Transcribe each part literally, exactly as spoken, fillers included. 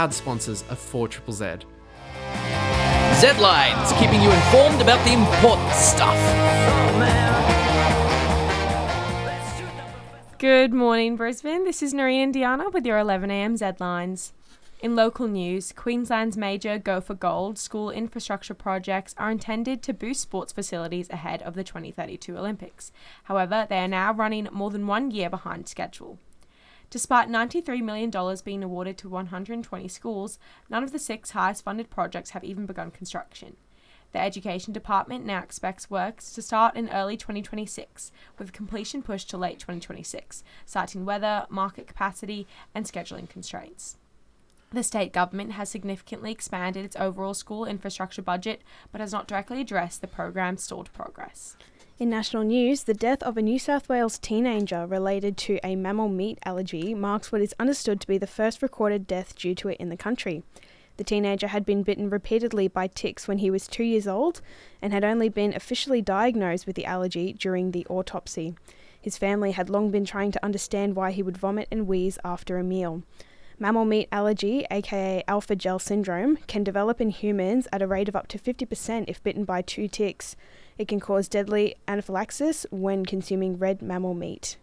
proud sponsors of four Z Z Z. Z-Lines, keeping you informed about the important stuff. Good morning, Brisbane. This is Noreen and Diana with your eleven a m Z-Lines. In local news, Queensland's major Go for Gold school infrastructure projects are intended to boost sports facilities ahead of the twenty thirty-two Olympics. However, they are now running more than one year behind schedule. Despite ninety-three million dollars being awarded to one hundred twenty schools, none of the six highest funded projects have even begun construction. The Education Department now expects works to start in early twenty twenty-six, with completion pushed to late twenty twenty-six, citing weather, market capacity, and scheduling constraints. The state government has significantly expanded its overall school infrastructure budget, but has not directly addressed the program's stalled progress. In national news, the death of a New South Wales teenager related to a mammal meat allergy marks what is understood to be the first recorded death due to it in the country. The teenager had been bitten repeatedly by ticks when he was two years old and had only been officially diagnosed with the allergy during the autopsy. His family had long been trying to understand why he would vomit and wheeze after a meal. Mammal meat allergy, aka alpha-gel syndrome, can develop in humans at a rate of up to fifty percent if bitten by two ticks. It can cause deadly anaphylaxis when consuming red mammal meat.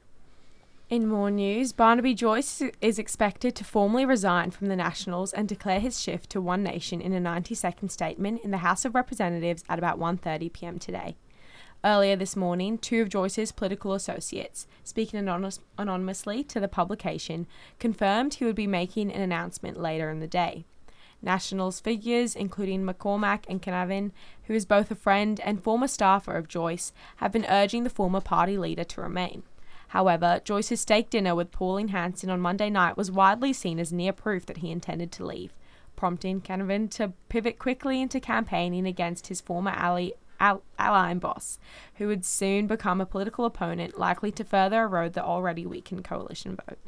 In more news, Barnaby Joyce is expected to formally resign from the Nationals and declare his shift to One Nation in a ninety-second statement in the House of Representatives at about one thirty p m today. Earlier this morning, two of Joyce's political associates, speaking anonymous- anonymously to the publication, confirmed he would be making an announcement later in the day. Nationals figures, including McCormack and Canavan, who is both a friend and former staffer of Joyce, have been urging the former party leader to remain. However, Joyce's steak dinner with Pauline Hanson on Monday night was widely seen as near proof that he intended to leave, prompting Canavan to pivot quickly into campaigning against his former ally, al- ally and boss, who would soon become a political opponent likely to further erode the already weakened coalition vote.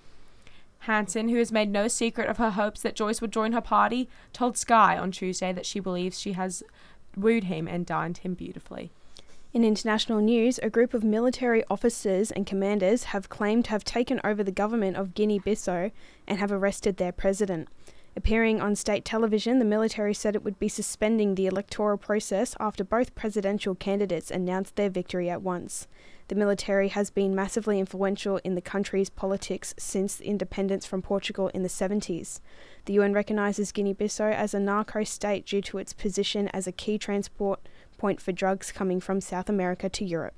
Hanson, who has made no secret of her hopes that Joyce would join her party, told Sky on Tuesday that she believes she has wooed him and dined him beautifully. In international news, a group of military officers and commanders have claimed to have taken over the government of Guinea-Bissau and have arrested their president. Appearing on state television, the military said it would be suspending the electoral process after both presidential candidates announced their victory at once. The military has been massively influential in the country's politics since independence from Portugal in the seventies. The U N recognises Guinea-Bissau as a narco state due to its position as a key transport point for drugs coming from South America to Europe.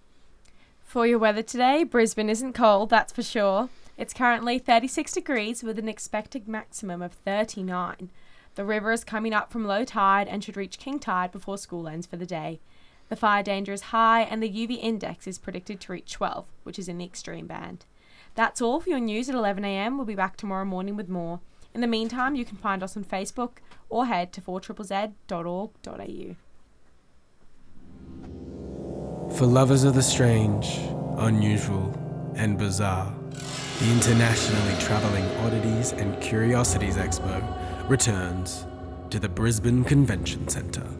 For your weather today, Brisbane isn't cold, that's for sure. It's currently thirty-six degrees with an expected maximum of thirty-nine. The river is coming up from low tide and should reach king tide before school ends for the day. The fire danger is high and the U V index is predicted to reach twelve, which is in the extreme band. That's all for your news at eleven a m. We'll be back tomorrow morning with more. In the meantime, you can find us on Facebook or head to four Z Z Z dot org dot a u. For lovers of the strange, unusual, and bizarre, the internationally travelling Oddities and Curiosities Expo returns to the Brisbane Convention Centre.